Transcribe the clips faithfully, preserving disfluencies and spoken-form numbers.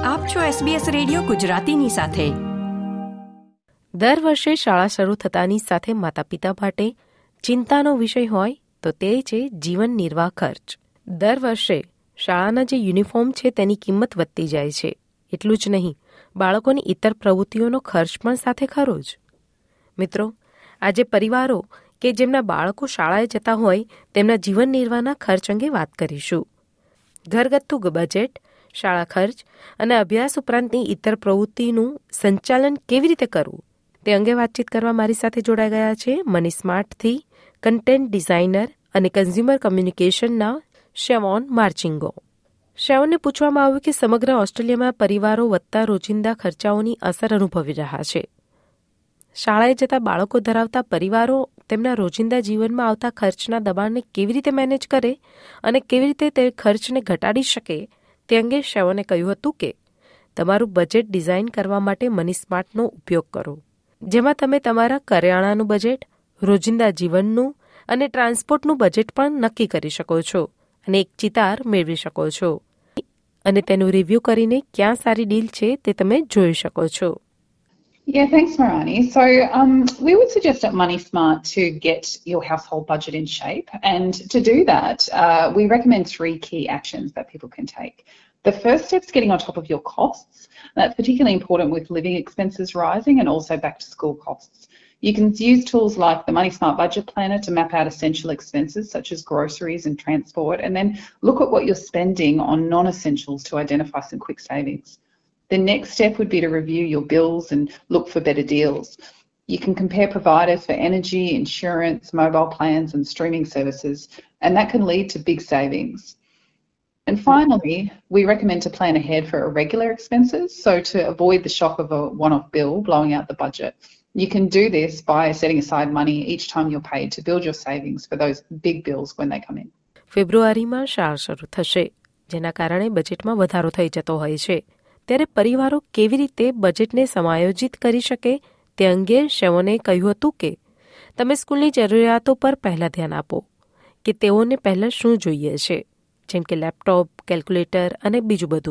આપ છો SBS radio ગુજરાતીની સાથે. દર વર્ષે શાળા શરૂ થતાની સાથે માતા પિતા માટે ચિંતાનો વિષય હોય તો તે છે જીવન નિર્વાહ ખર્ચ. દર વર્ષે શાળાના જે યુનિફોર્મ છે તેની કિંમત વધતી જાય છે. એટલું જ નહીં, બાળકોની ઇતર પ્રવૃત્તિઓનો ખર્ચ પણ સાથે ખરો જ. મિત્રો, આજે પરિવારો કે જેમના બાળકો શાળાએ જતા હોય તેમના જીવન નિર્વાહના ખર્ચ અંગે વાત કરીશું. ઘરગથ્થુ બજેટ, શાળા ખર્ચ અને અભ્યાસ ઉપરાંતની ઇતર પ્રવૃત્તિનું સંચાલન કેવી રીતે કરવું તે અંગે વાતચીત કરવા મારી સાથે જોડાઈ ગયા છે મની સ્માર્ટથી કન્ટેન્ટ ડિઝાઇનર અને કન્ઝ્યુમર કમ્યુનિકેશનના શેવોન માર્ચિંગો. શેવોનને પૂછવામાં આવ્યું કે સમગ્ર ઓસ્ટ્રેલિયામાં પરિવારો વધતા રોજિંદા ખર્ચાઓની અસર અનુભવી રહ્યા છે. શાળાએ જતા બાળકો ધરાવતા પરિવારો તેમના રોજિંદા જીવનમાં આવતા ખર્ચના દબાણને કેવી રીતે મેનેજ કરે અને કેવી રીતે તે ખર્ચને ઘટાડી શકે તે અંગે શેવોને કહ્યું હતું કે તમારું બજેટ ડિઝાઇન કરવા માટે મની સ્માર્ટનો ઉપયોગ કરો, જેમાં તમે તમારા કરિયાણાનું બજેટ, રોજિંદા જીવનનું અને ટ્રાન્સપોર્ટનું બજેટ પણ નક્કી કરી શકો છો અને એક ચિતાર મેળવી શકો છો અને તેનું રિવ્યૂ કરીને ક્યાં સારી ડીલ છે તે તમે જોઈ શકો છો. Yeah, thanks, Marani. So um, we would suggest at Money Smart to get your household budget in shape. And to do that, uh, we recommend three key actions that people can take. The first step is getting on top of your costs. That's particularly important with living expenses rising and also back to school costs. You can use tools like the Money Smart Budget Planner to map out essential expenses such as groceries and transport, and then look at what you're spending on non-essentials to identify some quick savings. The next step would be to review your bills and look for better deals. You can compare providers for energy, insurance, mobile plans and streaming services, and that can lead to big savings. And finally, we recommend to plan ahead for irregular expenses, so to avoid the shock of a one-off bill blowing out the budget. You can do this by setting aside money each time you're paid to build your savings for those big bills when they come in. ફેબ્રુઆરીમાં શાળા શરૂ થશે, જેના કારણે બજેટમાં વધારો થઈ જતો હોય છે. ત્યારે પરિવારો કેવી રીતે બજેટને સમાયોજિત કરી શકે તે અંગે શેવોને કહ્યું હતું કે તમે સ્કૂલની જરૂરિયાતો પર પહેલાં ધ્યાન આપો કે તેઓને પહેલાં શું જોઈએ છે, જેમ કે લેપટોપ, કેલ્ક્યુલેટર અને બીજું બધું.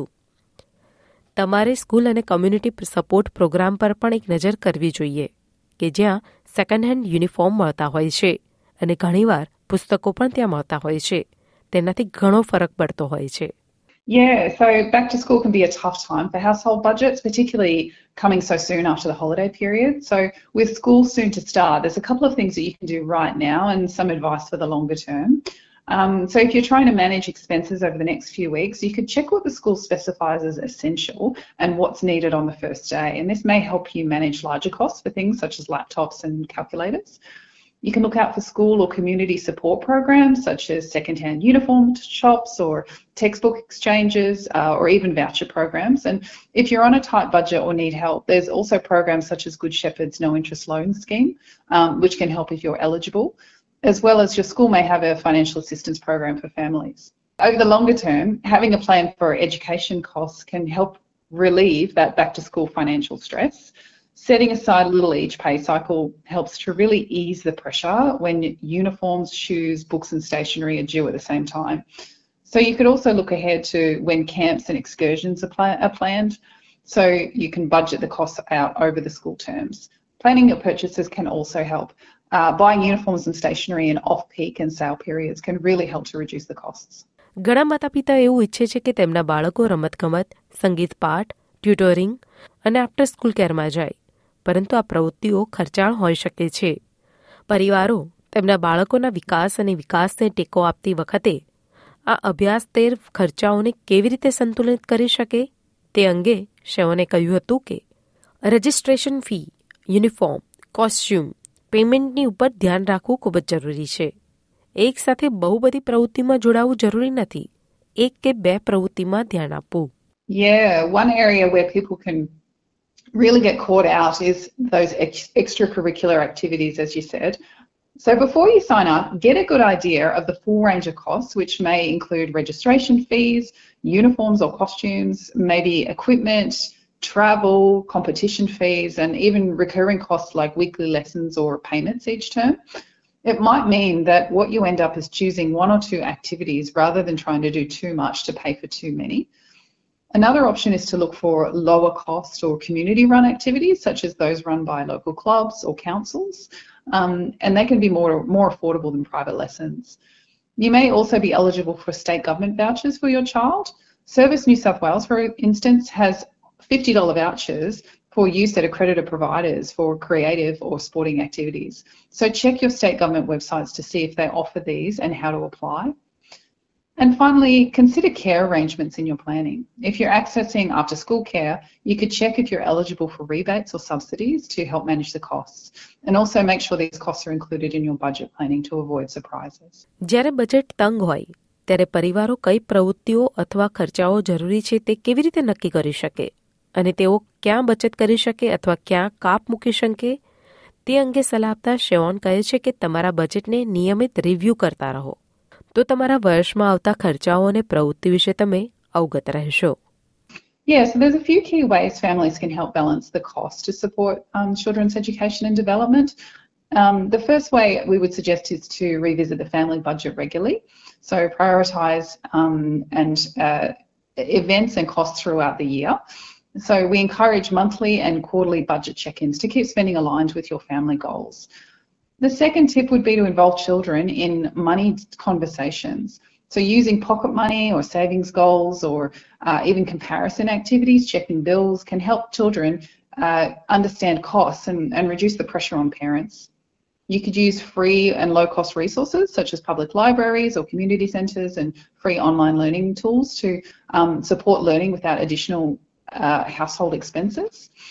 તમારે સ્કૂલ અને કમ્યુનિટી સપોર્ટ પ્રોગ્રામ પર પણ એક નજર કરવી જોઈએ કે જ્યાં સેકન્ડ હેન્ડ યુનિફોર્મ મળતા હોય છે અને ઘણીવાર પુસ્તકો પણ ત્યાં મળતા હોય છે. તેનાથી ઘણો ફરક પડતો હોય છે. Yeah, so back to school can be a tough time for household budgets, particularly coming so soon after the holiday period. So with school soon to start, there's a couple of things that you can do right now and some advice for the longer term. Um, so if you're trying to manage expenses over the next few weeks, you could check what the school specifies as essential and what's needed on the first day. And this may help you manage larger costs for things such as laptops and calculators. You can look out for school or community support programs such as second-hand uniform shops or textbook exchanges uh, or even voucher programs. And if you're on a tight budget or need help, there's also programs such as Good Shepherd's No Interest Loan Scheme, um, which can help if you're eligible, as well as your school may have a financial assistance program for families. Over the longer term, having a plan for education costs can help relieve that back-to-school financial stress. Setting aside a little each pay cycle helps to really ease the pressure when uniforms, shoes, books and stationery are due at the same time. So you could also look ahead to when camps and excursions are, pla- are planned, so you can budget the costs out over the school terms. Planning your purchases can also help. Uh, buying uniforms and stationery in off-peak and sale periods can really help to reduce the costs. ઘણા માતા પિતા એવું ઈચ્છે છે કે તેમના બાળકો રમતગમત, સંગીત પાઠ, ટ્યુટોરિંગ અને આફ્ટર સ્કૂલ કેરમાં જાય, પરંતુ આ પ્રવૃત્તિઓ ખર્ચાળ હોઈ શકે છે. પરિવારો તેમના બાળકોના વિકાસ અને વિકાસને ટેકો આપતી વખતે આ અભ્યાસતેર ખર્ચાઓને કેવી રીતે સંતુલિત કરી શકે તે અંગે શેવોને કહ્યું હતું કે રજિસ્ટ્રેશન ફી, યુનિફોર્મ, કોસ્ચ્યુમ, પેમેન્ટની ઉપર ધ્યાન રાખવું ખૂબ જ જરૂરી છે. એક સાથે બહુ બધી પ્રવૃત્તિમાં જોડાવું જરૂરી નથી. એક કે બે પ્રવૃત્તિમાં ધ્યાન આપવું. Yeah, one area where people can really get caught out is those ex- extracurricular activities, as you said. So before you sign up, get a good idea of the full range of costs, which may include registration fees, uniforms or costumes, maybe equipment, travel, competition fees, and even recurring costs like weekly lessons or payments each term. It might mean that what you end up is choosing one or two activities rather than trying to do too much to pay for too many. Another option is to look for lower cost or community run activities, such as those run by local clubs or councils, um, and they can be more, more affordable than private lessons. You may also be eligible for state government vouchers for your child. Service New South Wales, for instance, has fifty dollars vouchers for use at accredited providers for creative or sporting activities. So check your state government websites to see if they offer these and how to apply. And finally, consider care arrangements in your planning. If you're accessing after school care, you could check if you're eligible for rebates or subsidies to help manage the costs. And also make sure these costs are included in your budget planning to avoid surprises. જ્યારે budget તંગ હોય ત્યારે પરિવારો કઈ પ્રવૃત્તિઓ અથવા ખર્ચાઓ જરૂરી છે તે કેવી રીતે નક્કી કરી શકે અને તેઓ ક્યાં બચત કરી શકે અથવા ક્યાં કાપ મૂકી શકે તે અંગે સલાહ આપતા શેવોન કહે છે કે તમારા બજેટને નિયમિત રિવ્યૂ કરતા રહો તો તમારા વર્ષમાં આવતા ખર્ચાઓ અને પ્રવૃત્તિ વિશે તમે અવગત રહેશો. Yeah, so there's a few key ways families can help balance the cost to support um, children's education and development. Um, the first way we would suggest is to revisit the family budget regularly. So prioritise um, and uh, events and costs throughout the year. So we encourage monthly and quarterly budget check-ins to keep spending aligned with your family goals. The second tip would be to involve children in money conversations. So using pocket money or savings goals or uh, even comparison activities, checking bills, can help children uh, understand costs and, and reduce the pressure on parents. You could use free and low-cost resources such as public libraries or community centres and free online learning tools to um, support learning without additional uh, household expenses.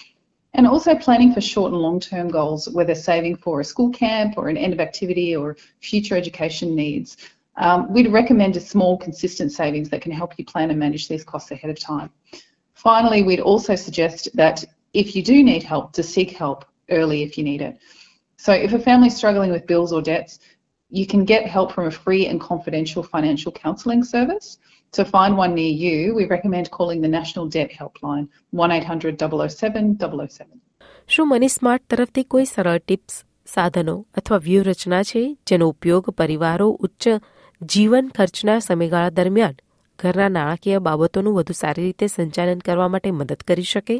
And also planning for short and long-term goals, whether saving for a school camp or an end of activity or future education needs. Um, we'd recommend a small, consistent savings that can help you plan and manage these costs ahead of time. Finally, we'd also suggest that if you do need help, to seek help early if you need it. So if a family is struggling with bills or debts, you can get help from a free and confidential financial counselling service. To find one near you, we recommend calling the National Debt Helpline, one eight hundred double oh seven double oh seven. શું money smart તરફથી કોઈ સરળ tips, સાધનો અથવા વ્યૂહરચના છે જેનો ઉપયોગ પરિવારો ઉચ્ચ જીવન ખર્ચના સમયગાળા દરમિયાન ઘરના નાણાકીય બાબતોનું વધુ સારી રીતે સંચાલન કરવા માટે મદદ કરી શકે?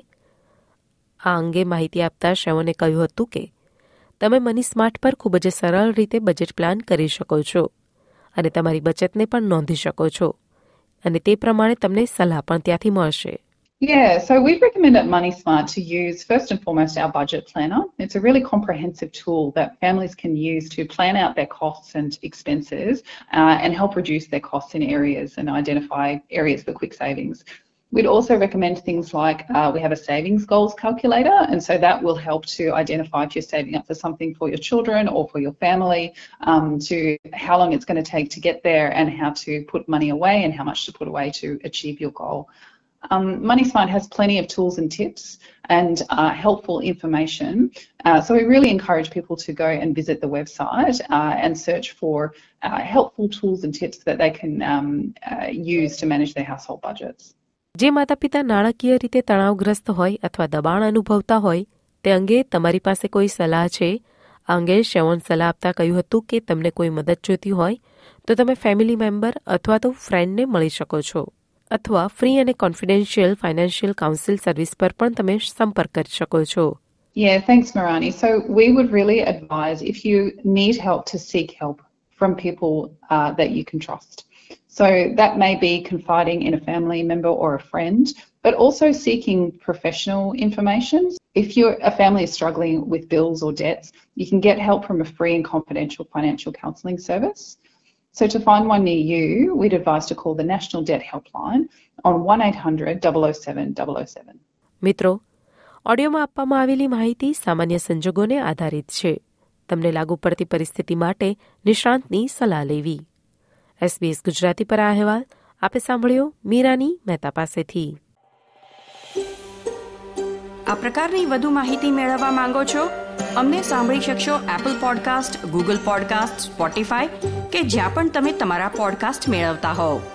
આ અંગે માહિતી આપતા શેવોને કહ્યું હતું કે તમે મની સ્માર્ટ પર ખૂબ જ સરળ રીતે બજેટ પ્લાન કરી શકો છો અને તમારી બચતને પણ નોંધી શકો છો અને તે પ્રમાણે તમને સલાહ પણ ત્યાંથી મળશે. Yeah, so we recommend at Money Smart to use first and foremost our budget planner. It's a really comprehensive tool that families can use to plan out their costs and expenses uh, and help reduce their costs in areas and identify areas for quick savings. We'd also recommend things like uh, we have a savings goals calculator, and so that will help to identify if you're saving up for something for your children or for your family, um, to how long it's going to take to get there and how to put money away and how much to put away to achieve your goal. Um, Money Smart has plenty of tools and tips and uh, helpful information. Uh, so we really encourage people to go and visit the website uh, and search for uh, helpful tools and tips that they can um, uh, use to manage their household budgets. જે માતા પિતા નાણાકીય રીતે તણાવગ્રસ્ત હોય અથવા દબાણ અનુભવતા હોય તે અંગે તમારી પાસે કોઈ સલાહ છે? આ અંગે શેવોન સલાહ આપતા કહ્યું હતું કે તમને કોઈ મદદ જોઈતી હોય તો તમે ફેમિલી મેમ્બર અથવા તો ફ્રેન્ડને મળી શકો છો અથવા ફ્રી અને કોન્ફિડેન્શિયલ ફાઇનાન્શિયલ કાઉન્સિલ સર્વિસ પર પણ તમે સંપર્ક કરી શકો છો. Yeah, thanks, Marani. So we would really advise if you need help to seek help from people uh, that you can trust. So that may be confiding in a family member or a friend, but also seeking professional information. If you're, a family is struggling with bills or debts, you can get help from a free and confidential financial counselling service. So to find one near you, we'd advise to call the National Debt Helpline on one eight hundred double oh seven double oh seven. મિત્રો, ઓડિયોમાં આપવામાં આવેલી માહિતી સામાન્ય સંજોગોને આધારિત છે. તમને લાગુ પડતી પરિસ્થિતિ માટે નિષ્ણાંતની સલાહ લેવી. એસબીએસ ગુજરાતી પર આ અહેવાલ આપે સાંભળ્યો મીરાની મહેતા પાસેથી. આ પ્રકારની વધુ માહિતી મેળવવા માંગો છો? અમને સાંભળી શકશો Apple podcast, Google podcast, Spotify કે જ્યાં પણ તમે તમારા પોડકાસ્ટ મેળવતા હોવ.